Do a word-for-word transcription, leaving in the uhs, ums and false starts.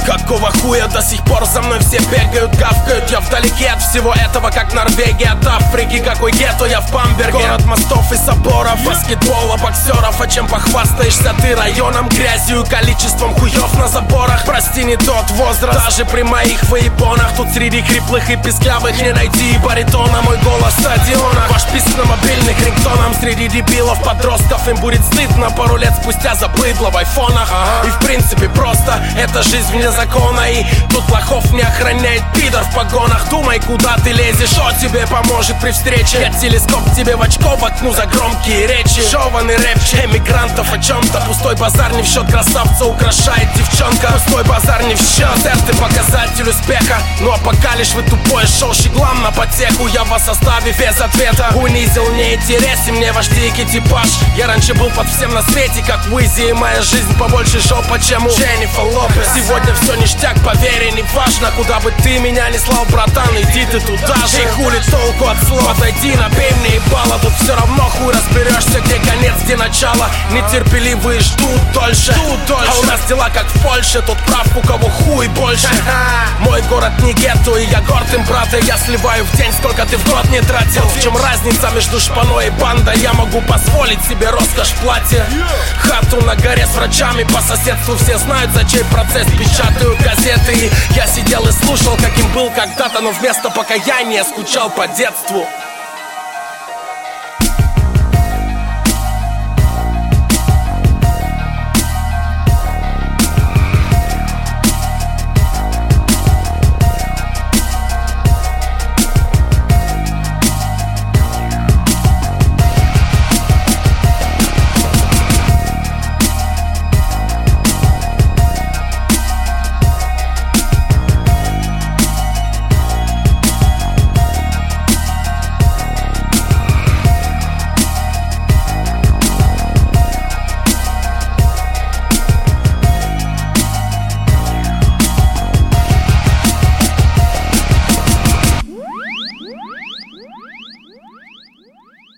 Какого хуя до сих пор за мной все бегают, гавкают? Я вдалеке от всего этого, как Норвегия от Африки. Какой гетто, я в Бамберге. Город мостов и соборов, баскетбола, боксеров. А чем похвастаешься ты? Районом, грязью, количеством хуев на заборах. Прости, не тот возраст, даже при моих выебонах. Тут среди хриплых и писклявых не найти и баритона. Мой голос в стадионах, ваш писк на мобильных рингтонам. Среди дебилов, подростков им будет стыдно пару лет спустя за быдло в айфонах. И в принципе просто, это жизнь вне закона. И тут лохов не охраняет пидор в погонах. Думай, куда ты лезешь, что тебе поможет при встрече. Я телескоп тебе в очко воткну за громкие речи. Жеванный рэпче эмигрантов о чем-то. Пустой базар не в счет, красавца украшает девчонка. Пустой базар не в счет, концерты показатель успеха. Ну а пока лишь вы тупое шоу щеглам на потеху. Я вас оставив без ответа. Унизил, не интересен мне ваш дикий типаж. Я раньше был под всем на свете, как Уизи. И моя жизнь побольше жопа, чем у Дженнифер Лопес. Сегодня все ништяк, поверь, не важно. Куда бы ты меня не слал, братан, иди ты туда же. И хули толку от слов, отойди, набей мне ебало. Тут все равно хуй разберешься, где конец, где начало. Нетерпеливые ждут дольше, ждут дольше. А у нас дела как в Польше, тут прав у кого хуй больше. Мой город не гетто, и я горд им, брат. И я сливаю в день, сколько ты в год не тратил. В чем разница между шпаной и бандой? Я могу позволить себе роскошь в платье. Хату на горе с врачами по соседству. Все знают, за чей процесс печатаю газеты. И я сидел и слушал, каким был когда-то, но вместо покаяния скучал по детству.